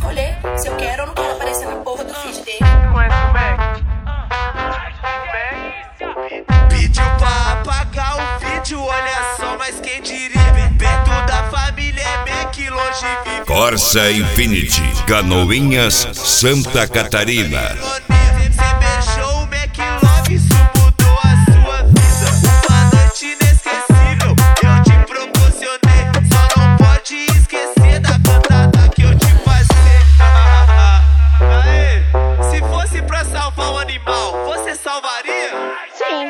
escolher se eu quero ou não quero aparecer na porra do feed dele. Conhece o Mac? Pediu pra apagar o vídeo, olha só, mas quem diria? Perto da família é Mac, longe vive Corsa Infinity, Canoinhas, Santa Catarina. Cê beijou o Mac Love, isso mudou a sua vida. Uma noite inesquecível, eu te proporcionei. Só não pode esquecer da cantada que eu te passei. Aê, se fosse pra salvar um animal, você salvaria? Sim.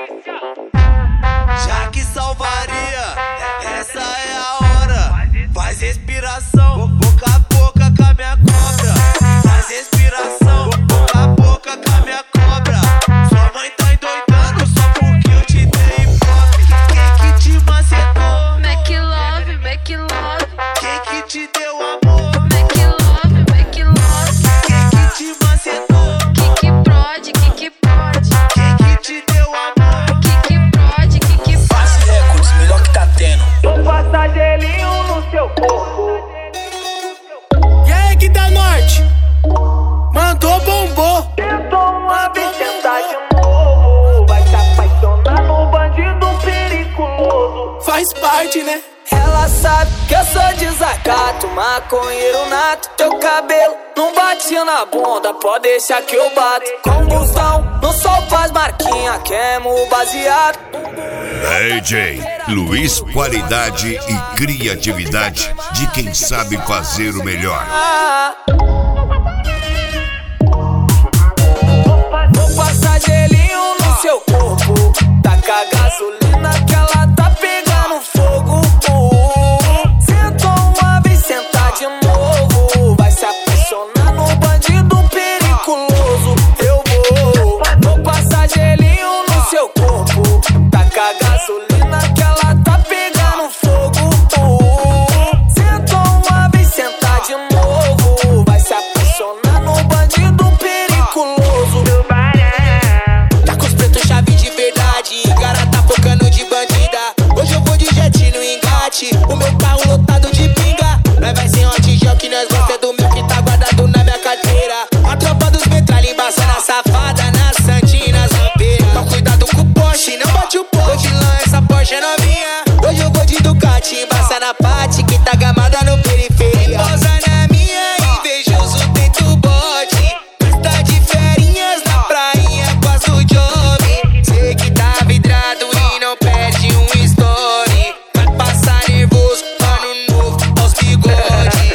Já que salvaria, essa é a hora. Faz respiração, boca a boca com a minha cobra. Faz respiração, boca a boca com a minha cobra. Sua mãe tá endoidando só porque eu te dei hip-hop. Quem que te macetou? Mac Love, Mac Love. Quem que te deu amor? Mac Love, Mac Love. Quem que te macetou? Kiki prod, Kiki prod. Quem que te deu amor? Kiki prod, Kiki prod. Face Records, melhor que tá tendo. Vou passar gelinho no seu corpo. E aí, que da norte? Mandou, bombou. Tentou uma vez, tentar de novo. Vai se apaixonar no bandido periculoso. Faz parte, né? Ela sabe que eu sou desacato, maconheiro nato. Teu cabelo não bate na bunda, pode deixar que eu bato. Combustão, no sol faz marquinha, queimo o baseado. DJ Luiz, qualidade e criatividade de quem sabe fazer o melhor. Vou passar gelinho no seu corpo, taca gasolina que ela tá pegando fogo. Sentou uma vez, sentar de novo. Vai se apaixonar no bandido periculoso. Eu vou passar gelinho no seu corpo, taca gasolina que ela tá pegando fogo. Sentou uma vez, sentar de novo. Vai se apaixonar no bandido periculoso. Tá com os pretos chave de verdade, cara tá focando de bandida. Hoje eu vou de jet no engate, o meu carro lotado de pinga. Nós vai ser hot gel que nós gosta do meu que tá guardado na minha carteira. A tropa dos metralha embaçando a safada na Santina Zampeira. Mas cuidado com o Porsche, não bate o Porsche. Hoje lá essa Porsche é novinha. Hoje eu vou de Ducati, embaça na Pati que tá gamada no periferia. Pausa na minha, invejoso dentro do bote. Tá de ferinhas na prainha com as do job. Sei que tá vidrado e não perde um story. Vai passar nervoso, ano novo, aos bigode.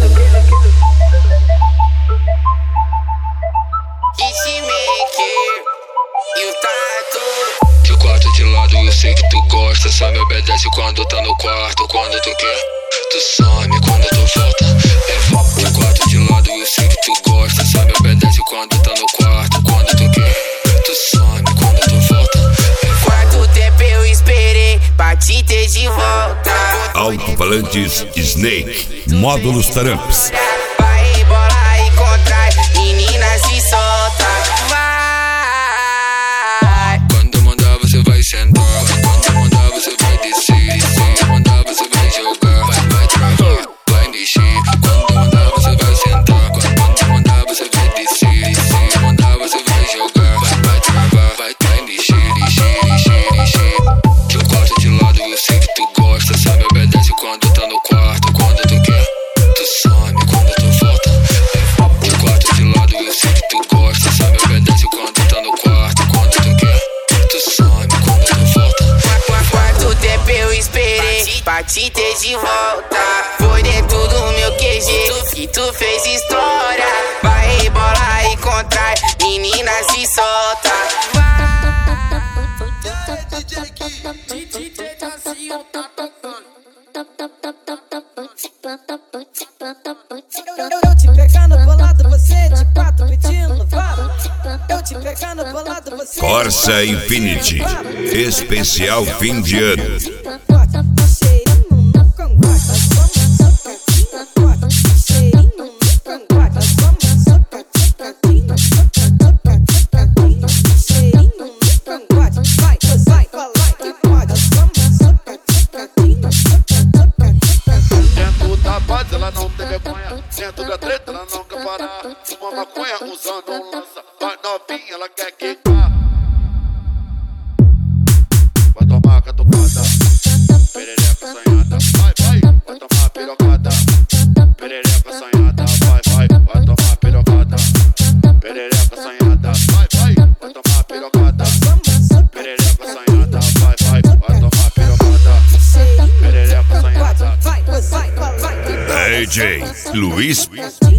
Hitmaker e o Tato. De quarto de lado eu sei que tu gosta. Só me obedece quando tá no quarto. Quando tu quer, tu some. Quando tu volta, é de quarto de lado eu sei que tu gosta. Só me obedece quando tá no quarto. Quando tu quer, tu some. Quando tu volta, Quanto tempo eu esperei pra te ter de volta. Alto-falantes Snake, módulos Taramps. Vai rebolar e contrai, menina se solta. Vai. quando mandar você vai sentar. Quando mandar você vai descer. Quando mandar você vai jogar. Vai travar, vai mexer. Quando mandar você vai sentar. Quando mandar você vai descer. Quando mandar você vai jogar. Vai travar, vai mexer. De um quarto de lado eu sei que tu gosta. Só me obedece quando tá no quarto. Quando tu quer, tu some. Quando tu volta, de um quarto de lado eu sei que tu gosta. Só me obedece quando tá no quarto. Quando tu quer, tu some. Quando tu volta. Quanto tempo eu esperei pra te ter de volta. Foi dentro do meu QG que tu fez história. Vai rebolar e contrai, menina se solta. Eu te pegando bolado, você de quatro pedindo vara. Eu te pegando bolado, você. Corsa Infinity, especial fim de ano. Cheirinho no cangote, vamos socar cangote. Cheirinho no cangote, vamos socar cangote. Cheirinho no cangote, vai, falar que pode, vamos socar cangote. Dentro da base ela não tem vergonha. Dentro da treta ela DJ Luiz